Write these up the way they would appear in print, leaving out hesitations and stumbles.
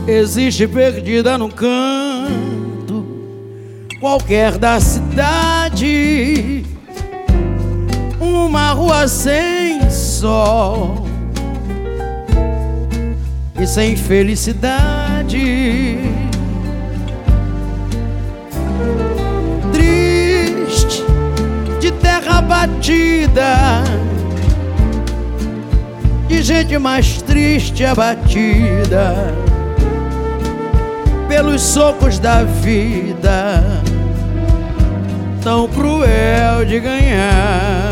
existe perdida num canto qualquer da cidade, uma rua sem sol e sem felicidade. Triste, de terra batida, de gente mais triste abatida pelos socos da vida, tão cruel de ganhar.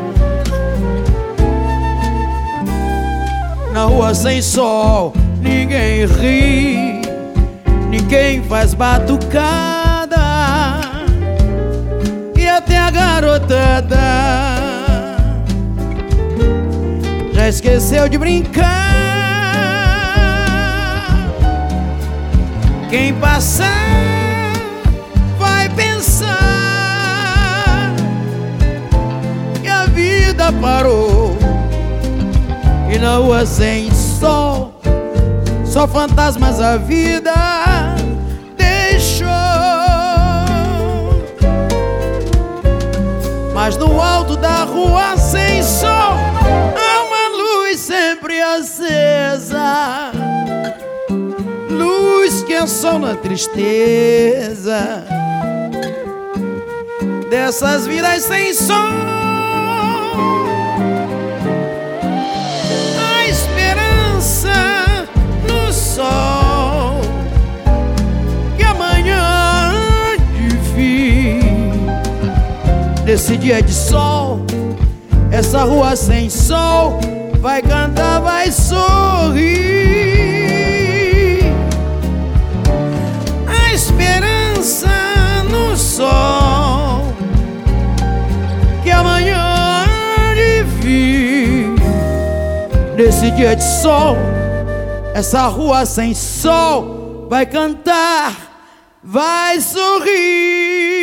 Na rua sem sol, ninguém ri, ninguém faz batucada, e até a garotada já esqueceu de brincar. Quem passar vai pensar que a vida parou, e na rua sem sol, só fantasmas a vida deixou. Mas no alto da rua sem sol há uma luz sempre acesa, luz que é sol na tristeza dessas vidas sem sol. Sol, que amanhã há de vir. Nesse dia de sol, essa rua sem sol vai cantar, vai sorrir. A esperança no sol, que amanhã há de vir. Nesse dia de sol, essa rua sem sol vai cantar, vai sorrir.